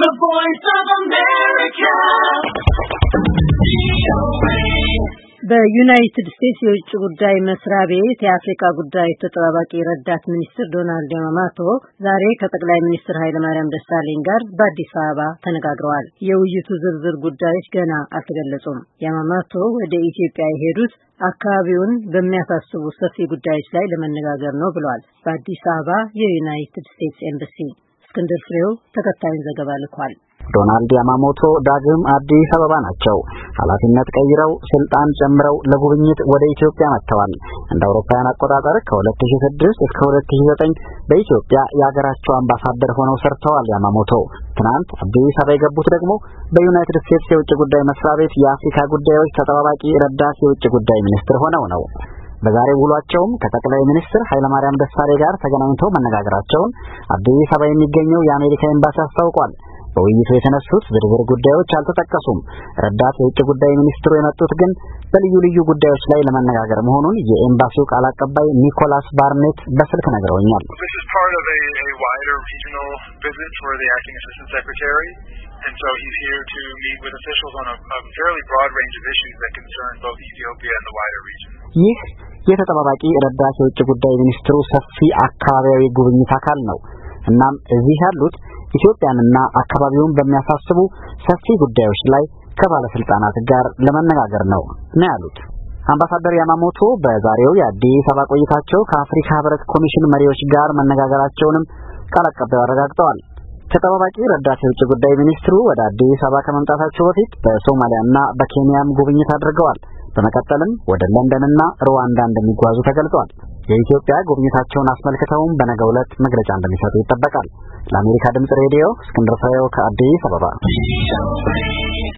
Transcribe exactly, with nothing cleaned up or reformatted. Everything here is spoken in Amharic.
The Voice of America. በዩናይትድ ስቴትስ የውጭ ጉዳይ መስሪያ ቤት የአፍሪካ ጉዳይ ተጠባባቂ ረዳት ሚኒስትር ዶናልድ ያማሞቶ ዛሬ ከጠቅላይ ሚኒስትር ኃይለማርያም ደሳለኝ ጋር በአዲስ አበባ ተነጋግረዋል። የውይይቱ ዝርዝር ጉዳዮች ገና አልተገለጹም። ያማሞቶ ወደ ኢትዮጵያ የሄዱት አካባቢውን በሚያሳስቡ ሰፊ ጉዳዮች ላይ ለመነጋገር ነው ብለዋል በአዲስ አበባ የዩናይትድ ስቴትስ ኤምባሲ። እስክንድር ፍሬው ተከታዩን ዘገባ ልኳል። ዶናልድ ያማሞቶ ዳግም አዲስ አበባ ናቸው። ኃላፊነት ቀይረው ስልጣን ጨምረው ለጉብኝት ወደ ኢትዮጵያ መጥተዋል። እንደ አውሮፓውያን አቆጣጠር ከ2006 እስከ ሁለት ሺህ ዘጠኝ በኢትዮጵያ የሀገራቸው አምባሳደር ሆነው ሰርተዋል። ያማሞቶ ትናንት አዲስ አበባ የገቡት ደግሞ በዩናይትድ ስቴትስ የውጭ ጉዳይ መስሪያ ቤት የአፍሪካ ጉዳዮች ተጠባባቂ ረዳት የውጭ ጉዳይ ሚኒስትር ሆነው ነው። በዛሬው ውሏቸውም ከጠቅላይ ሚኒስትር ኃይለማርያም ደሳለኝ ጋር ተገናኝተው መነጋገራቸውን አዲስ አበባ የሚገኘው የአሜሪካ ኤምባሲ አስታውቋል። በውይይቱ የተነሱት ዝርዝር ጉዳዮች አልተጠቀሱም። ረዳት የውጭ ጉዳይ ሚኒስትሩ የመጡት ግን በልዩ ልዩ ጉዳዮች ላይ ለመነጋገር መሆኑን የኤምባሲው ቃል አቀባይ ኒኮላስ ባርኔት በስልክ ነግረውኛል። And so he's here to meet with officials on a, a fairly broad range of issues that concern both Ethiopia and the wider region. ይህ የተጠባባቂ ረዳት የውጭ ጉዳይ ሚኒስትሩ ሰፊ አካባቢያዊ ጉብኝት አካል ነው። እናም እዚህ ያሉት ኢትዮጵያንና አካባቢውን በሚያሳስቡ ሰፊ ጉዳዮች ላይ ከባለስልጣናት ጋር ለመነጋገር ነው ነው ያሉት። አምባሳደር ያማሞቶ በዛሬው የአዲስ አበባ ቆይታቸው ከአፍሪካ ህብረት ኮሚሽን መሪዎች ጋር መነጋገራቸውንም ቃል አቀባዩ አረጋግጠዋል። ተጠባባቂ ረዳት የውጭ ጉዳይ ሚኒስትሩ ወደ አዲስ አበባ ከመምጣታቸው በፊት በሶማሊያና በኬንያም ጉብኝት አድርገዋል። በመቀጠልም ወደ ለንደንና ሩዋንዳ እንደሚጓዙ ተገልጿል። የኢትዮጵያ ጉብኝታቸውን አስመልክተውም በነገው ዕለት መግለጫ እንደሚሰጡ ይጠበቃል። ለአሜሪካ ድምጽ ሬዲዮ እስክንድር ፍሬው ከአዲስ አበባ